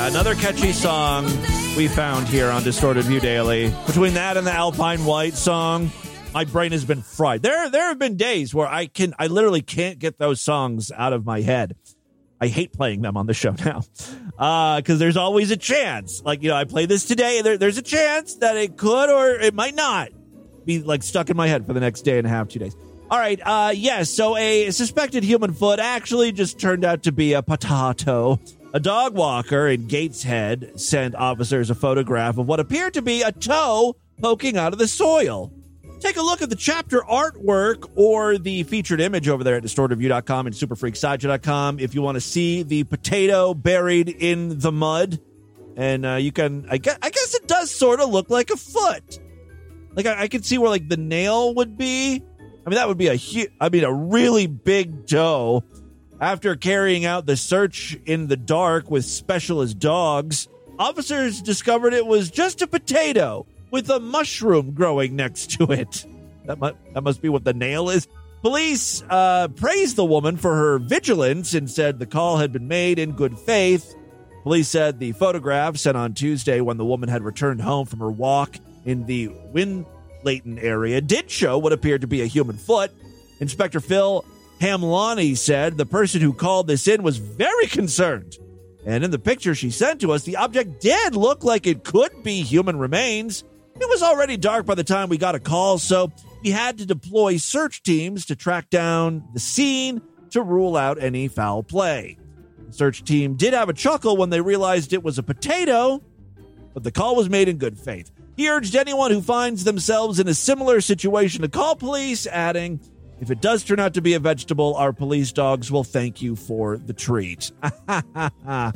Yeah, another catchy song we found here on Distorted View Daily. Between that and the Alpine White song, my brain has been fried. There there have been days where I can I literally can't get those songs out of my head. I hate playing them on the show now because uh, there's always a chance. Like, you know, I play this today. There, there's a chance that it could or it might not be like stuck in my head for the next day and a half, two days. All right. Uh, yes. Yeah, so a suspected human foot actually just turned out to be a potato. A dog walker in Gateshead sent officers a photograph of what appeared to be a toe poking out of the soil. Take a look at the chapter artwork or the featured image over there at distorted view dot com and super freak sideshow dot com if you want to see the potato buried in the mud. And uh, you can, I guess, I guess it does sort of look like a foot. Like I, I could see where like the nail would be. I mean, that would be a huge, I mean, a really big toe. After carrying out the search in the dark with specialist dogs, officers discovered it was just a potato with a mushroom growing next to it. That must, that must be what the nail is. Police uh, praised the woman for her vigilance and said the call had been made in good faith. Police said the photograph sent on Tuesday when the woman had returned home from her walk in the Winlayton area did show what appeared to be a human foot. Inspector Phil Hamlani said the person who called this in was very concerned. And in the picture she sent to us, the object did look like it could be human remains. It was already dark by the time we got a call, so we had to deploy search teams to track down the scene to rule out any foul play. The search team did have a chuckle when they realized it was a potato, but the call was made in good faith. He urged anyone who finds themselves in a similar situation to call police, adding, if it does turn out to be a vegetable, our police dogs will thank you for the treat. A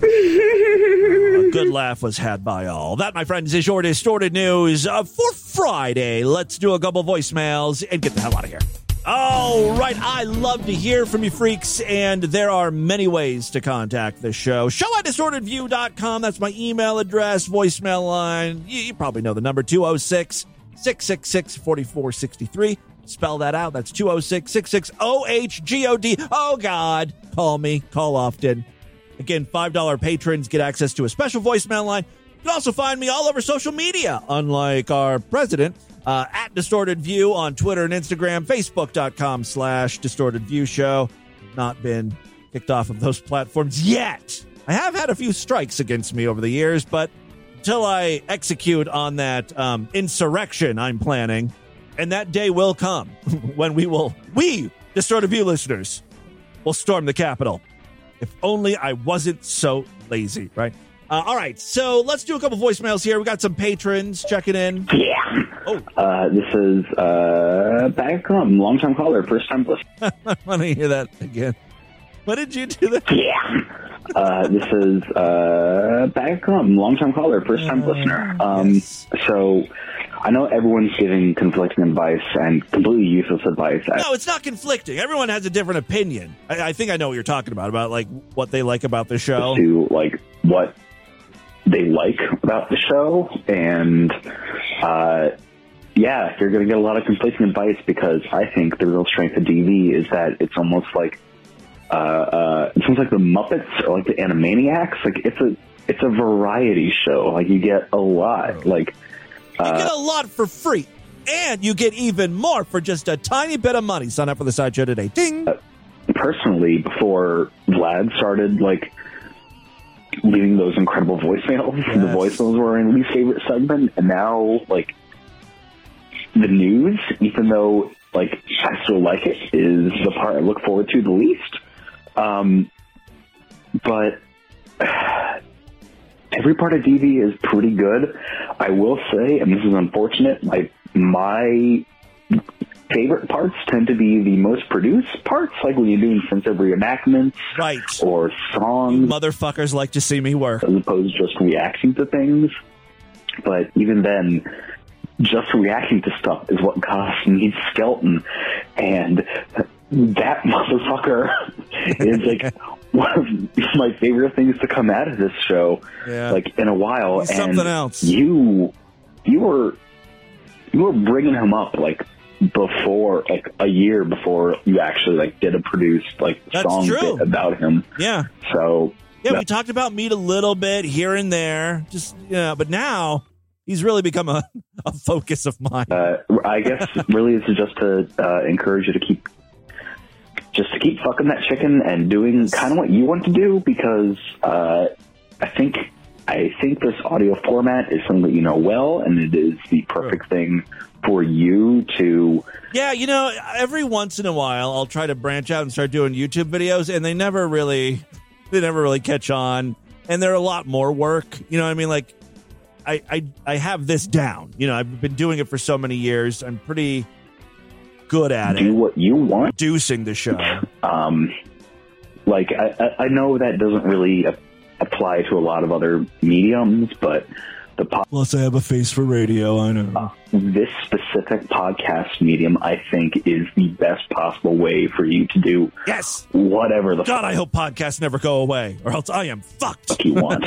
good laugh was had by all. That, my friends, is your Distorted News uh, for Friday. Let's do a couple voicemails and get the hell out of here. All right, I love to hear from you freaks, and there are many ways to contact the show. Show at distorted view dot com. That's my email address, voicemail line. You, you probably know the number, two oh six, six six six, four four six three. Spell that out. That's two oh six, six six O H G O D. Oh, God. Call me. Call often. Again, five dollars patrons get access to a special voicemail line. You can also find me all over social media, unlike our president, uh, at Distorted View on Twitter and Instagram, facebook.com slash Distorted View Show. Not been kicked off of those platforms yet. I have had a few strikes against me over the years, but until I execute on that um, insurrection I'm planning, and that day will come when we will, we, Distorted View listeners, will storm the Capitol. If only I wasn't so lazy, right? Uh, all right, so let's do a couple voicemails here. We got some patrons checking in. Yeah. Oh. Uh, this is uh, back on, long-time caller, first-time listener. I want to hear that again. What did you do that? Yeah. Uh, this is uh, back on, long-time caller, first-time uh, listener. Um, yes. So I know everyone's giving conflicting advice and completely useless advice. No, it's not conflicting. Everyone has a different opinion. I, I think I know what you're talking about, about like what they like about the show. To like what they like about the show. And uh, yeah, you're going to get a lot of conflicting advice because I think the real strength of D V is that it's almost like uh, uh, it seems like the Muppets or like the Animaniacs. Like it's a it's a variety show. Like you get a lot. Like you uh, get a lot for free, and you get even more for just a tiny bit of money. Sign up for the sideshow today. Ding. Uh, personally, before Vlad started like leaving those incredible voicemails, yes. The voicemails were my least favorite segment, and now like the news, even though like I still like it, is the part I look forward to the least. Um, but uh, every part of D V is pretty good. I will say, and this is unfortunate, like my favorite parts tend to be the most produced parts, like when you're doing sensitive reenactments, right, or songs. You motherfuckers like to see me work, as opposed to just reacting to things. But even then, just reacting to stuff is what costs me Skelton, and that motherfucker is like one of my favorite things to come out of this show, yeah. like in a while. He's and something else. You, you were, you were bringing him up like before, like a year before you actually like did a produced like That's song true. bit about him. Yeah. So Yeah, we talked about meat a little bit here and there, just you know, but now he's really become a, a focus of mine. Uh, I guess really this is just to uh, encourage you to keep, just to keep fucking that chicken and doing kind of what you want to do, because uh, I think I think this audio format is something that you know well, and it is the perfect thing for you to. Yeah, you know, every once in a while I'll try to branch out and start doing YouTube videos, and they never really, they never really catch on, and they're a lot more work. You know what I mean? Like, I, I, I have this down. You know, I've been doing it for so many years. I'm pretty good at do it. Do what you want. Producing the show. Um, like, I, I know that doesn't really apply to a lot of other mediums, but the po- Plus, I have a face for radio, I know. Uh, this specific podcast medium, I think, is the best possible way for you to do yes. whatever the God, f- I hope podcasts never go away, or else I am fucked. You want.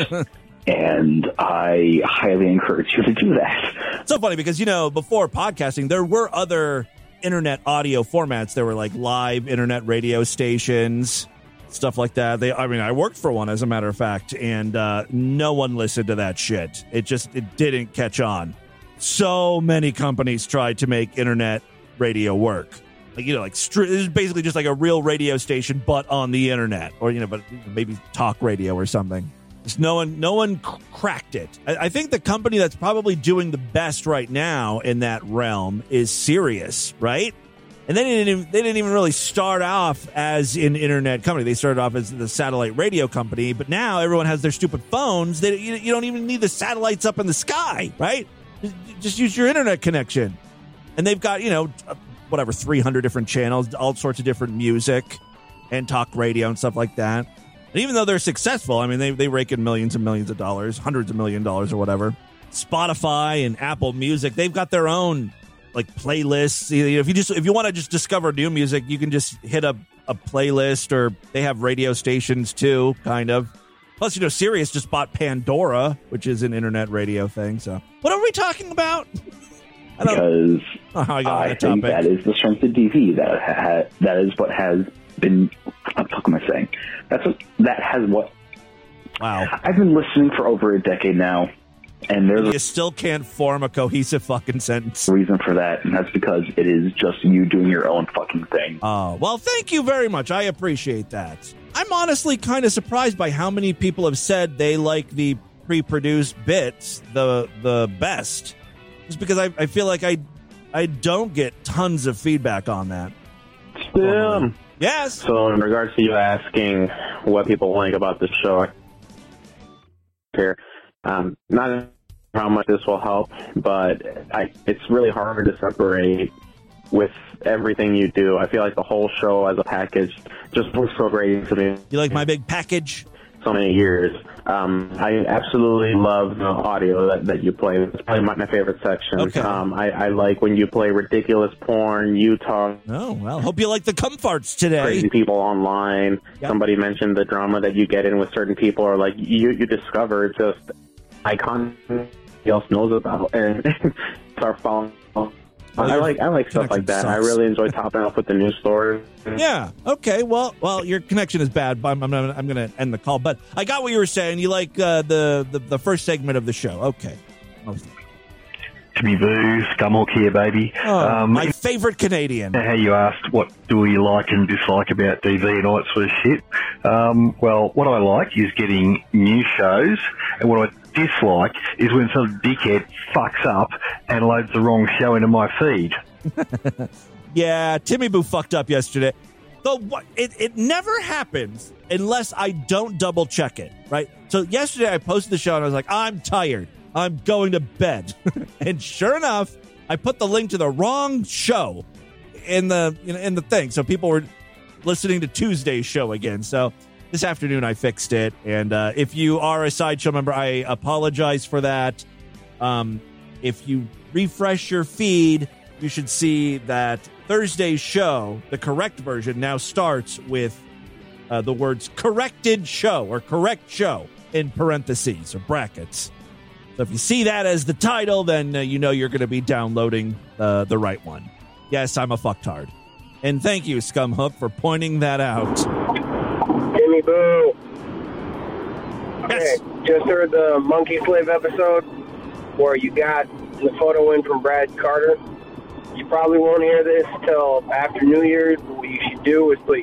And I highly encourage you to do that. It's so funny because, you know, before podcasting, there were other internet audio formats. There were like live internet radio stations, stuff like that. They, I mean, I worked for one, as a matter of fact, and uh, no one listened to that shit. It just, it didn't catch on. So many companies tried to make internet radio work. Like, you know, like, stri- this is basically just like a real radio station, but on the internet, or, you know, but maybe talk radio or something. Just no one, no one cracked it. I, I think the company that's probably doing the best right now in that realm is Sirius, right? And they didn't even, they didn't even really start off as an internet company. They started off as the satellite radio company, but now everyone has their stupid phones. They, you, you don't even need the satellites up in the sky, right? Just, just use your internet connection. And they've got, you know, whatever, three hundred different channels, all sorts of different music and talk radio and stuff like that. And even though they're successful, I mean, they, they rake in millions and millions of dollars, hundreds of million dollars or whatever. Spotify and Apple Music, they've got their own like playlists. You know, if you just if you want to just discover new music, you can just hit a, a playlist, or they have radio stations too, kind of. Plus, you know, Sirius just bought Pandora, which is an internet radio thing. So, what are we talking about? I because oh, I, I think that is the strength of D V. That ha- that is what has been. What the fuck am I saying? That's what that has what. Wow! I've been listening for over a decade now. And there's you still can't form a cohesive fucking sentence. Reason for that, and that's because it is just you doing your own fucking thing. Oh, well, thank you very much. I appreciate that. I'm honestly kind of surprised by how many people have said they like the pre-produced bits the the best. Just because I, I feel like I I don't get tons of feedback on that. Stim. Yes. So in regards to you asking what people like about the show here, Um, not how much this will help, but I, it's really hard to separate with everything you do. I feel like the whole show as a package just looks so great to me. You like my big package? So many years. Um, I absolutely love the audio that, that you play. It's probably my, my favorite section. Okay. Um, I, I like when you play ridiculous porn, you talk. Oh, well, hope you like the cum farts today. Crazy people online. Yep. Somebody mentioned the drama that you get in with certain people, or like you, you discover just icon else knows about, and start following. I like I like stuff like that. Sucks. I really enjoy topping up with the news stories. Yeah. Okay. Well, well, your connection is bad, but I'm I'm, I'm going to end the call. But I got what you were saying. You like uh, the, the the first segment of the show. Okay. Timmy Boo, Scumhawk here, baby. Oh, um, my favorite Canadian. How you asked what do we like and dislike about D V and all that sort of shit. Um, well, what I like is getting new shows, and what I dislike is when some dickhead fucks up and loads the wrong show into my feed. Yeah, Timmy Boo fucked up yesterday. Though what it, it never happens unless I don't double check it, right? So yesterday I posted the show and I was like, I'm tired. I'm going to bed. And sure enough, I put the link to the wrong show in the you know, in the thing. So people were listening to Tuesday's show again. So this afternoon I fixed it. And uh, if you are a Sideshow member, I apologize for that. Um, if you refresh your feed, you should see that Thursday's show, the correct version, now starts with uh, the words corrected show or correct show in parentheses or brackets. So if you see that as the title, then uh, you know you're going to be downloading uh, the right one. Yes, I'm a fucktard. And thank you, Scumhook, for pointing that out. Timmy Boo. Yes. Hey, just heard the Monkey Slave episode where you got the photo in from Brad Carter. You probably won't hear this till after New Year's, but what you should do is put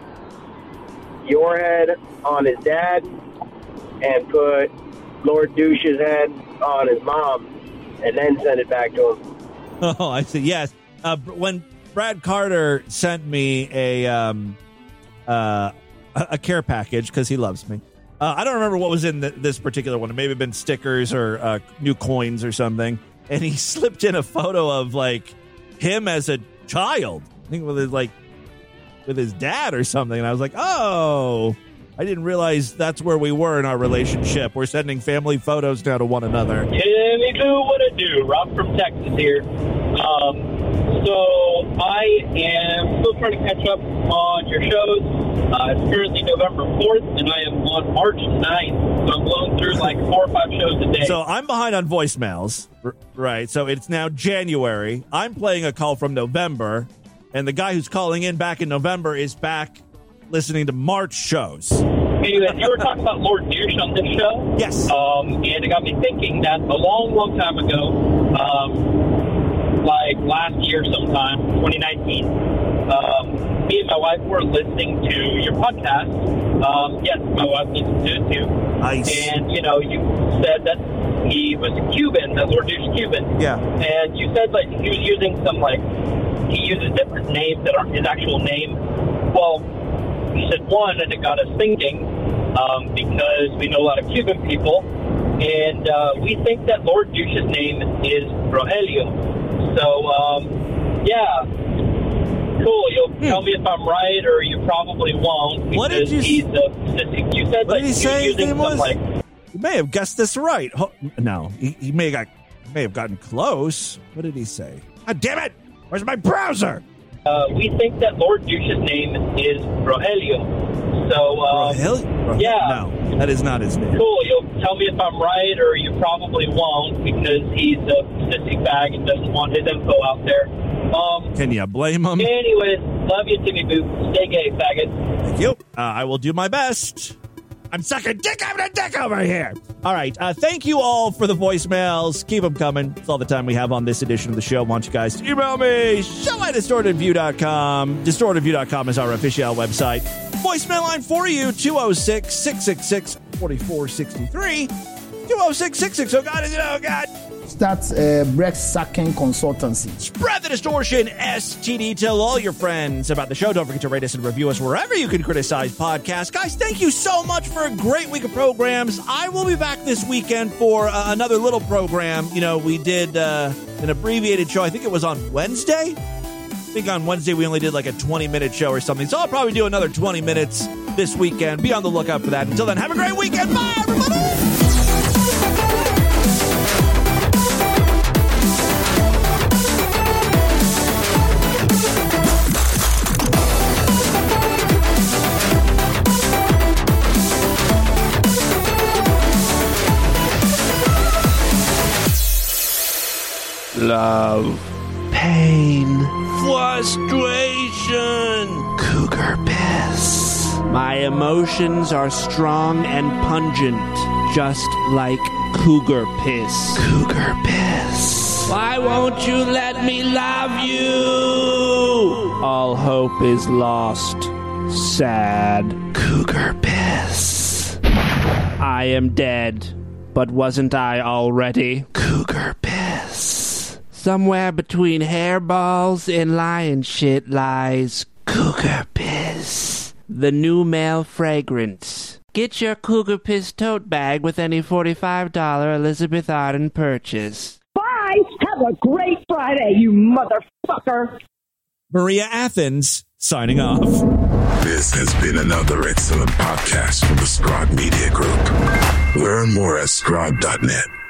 your head on his dad and put Lord Douche's head on his mom and then send it back to him. Oh, I see. Yes. Uh, when Brad Carter sent me a um, uh, a care package because he loves me. Uh, I don't remember what was in the, this particular one. It may have been stickers or uh, new coins or something. And he slipped in a photo of like him as a child. I think with his, like with his dad or something. And I was like, oh, I didn't realize that's where we were in our relationship. We're sending family photos now to one another. Jimmy Boo, what it do? Rob from Texas here. Um, so I am still trying to catch up on your shows. Uh, it's currently November fourth, and I am on March ninth. So I'm blowing through like four or five shows a day. So I'm behind on voicemails, r- right? So it's now January. I'm playing a call from November, and the guy who's calling in back in November is back listening to March shows. Anyway, you were talking about Lord Douche on this show. Yes. Um, and it got me thinking that a long, long time ago, um, like last year sometime, twenty nineteen, um, me and my wife were listening to your podcast. Um, yes, my wife listens to it too. Nice. And, you know, you said that he was Cuban, that Lord Douche is Cuban. Yeah. And you said, like, he was using some, like, he uses different names that aren't his actual name. Well, you said one, and it got us thinking, um, because we know a lot of Cuban people, and uh, we think that Lord Douche's name is Rogelio. So, um, yeah, cool. You'll hmm. tell me if I'm right, or you probably won't. What did you? He's a, you said what like did he say his name was? Like, you may have guessed this right. Ho- no, he, he may have got, may have gotten close. What did he say? God damn it! Where's my browser? Uh, we think that Lord Douche's name is Rogelio. So, um, Rogelio? yeah. No, that is not his name. Cool. You'll tell me if I'm right, or you probably won't, because he's a sissy bag and doesn't want his info out there. Um, Can you blame him? Anyways, love you, Timmy Boo. Stay gay, faggot. Thank you. Uh, I will do my best. I'm sucking dick out of dick over here. All right. Uh, thank you all for the voicemails. Keep them coming. That's all the time we have on this edition of the show. I want you guys to email me, show at distorted view dot com. distorted view dot com is our official website. Voicemail line for you, two oh six, six six six, four four six three. two oh six, six six, oh God, is it, oh God. Start uh, breast sucking consultancy. Spread the distortion, S T D. Tell all your friends about the show. Don't forget to rate us and review us wherever you can criticize podcasts. Guys, thank you so much for a great week of programs. I will be back this weekend for uh, another little program. You know, we did uh, an abbreviated show. I think it was on Wednesday. I think on Wednesday we only did like a twenty-minute show or something. So I'll probably do another twenty minutes this weekend. Be on the lookout for that. Until then, have a great weekend. Bye, everybody! Love, pain, frustration, cougar piss. My emotions are strong and pungent, just like cougar piss. Cougar piss. Why won't you let me love you? All hope is lost. Sad. Cougar piss. I am dead, but wasn't I already? Cougar piss. Somewhere between hairballs and lion shit lies cougar piss, the new male fragrance. Get your cougar piss tote bag with any forty-five dollars Elizabeth Arden purchase. Bye! Have a great Friday, you motherfucker! Maria Athens, signing off. This has been another excellent podcast from the Scribe Media Group. Learn more at scribe dot net.